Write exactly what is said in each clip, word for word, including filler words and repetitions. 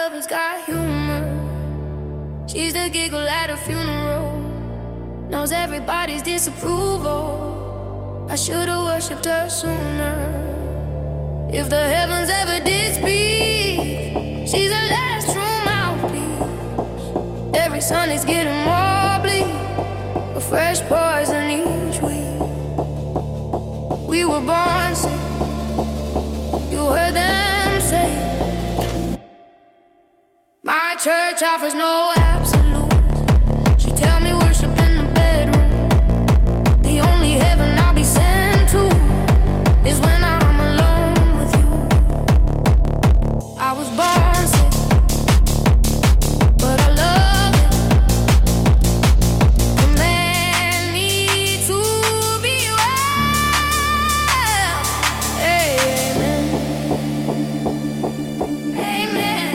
lover's got humor. She's the giggle at a funeral. Knows everybody's disapproval. I should've worshipped her sooner. If the heavens ever did speak, she's the last true mouthpiece. Every sun is getting more bleak, a fresh poison each week. We were born sick, you heard them say. My church offers no absolutes. She tell me worship in the bedroom. The only heaven I'll be sent to is when I'm alone with you. I was born sick, but I love it. The man needs to be well. Amen. Amen.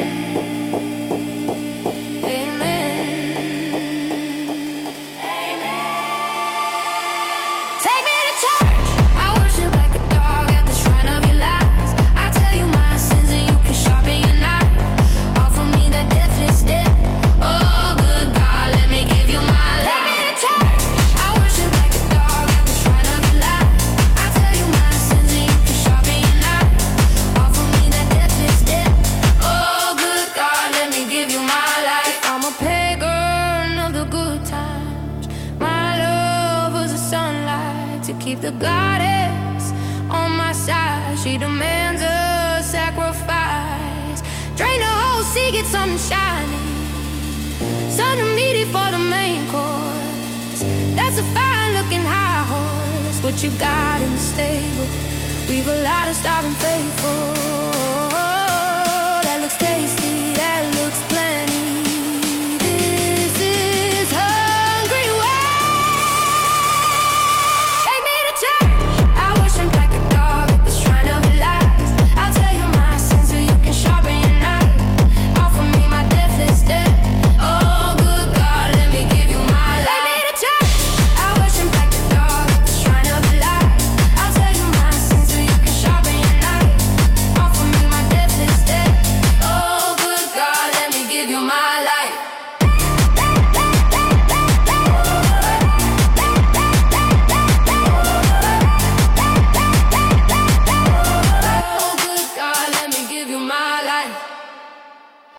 Keep the goddess on my side. She demands a sacrifice. Drain the whole sea, get something shiny. Son of meaty for the main course. That's a fine looking high horse. What you got in the stable? We've a lot of starving faithful.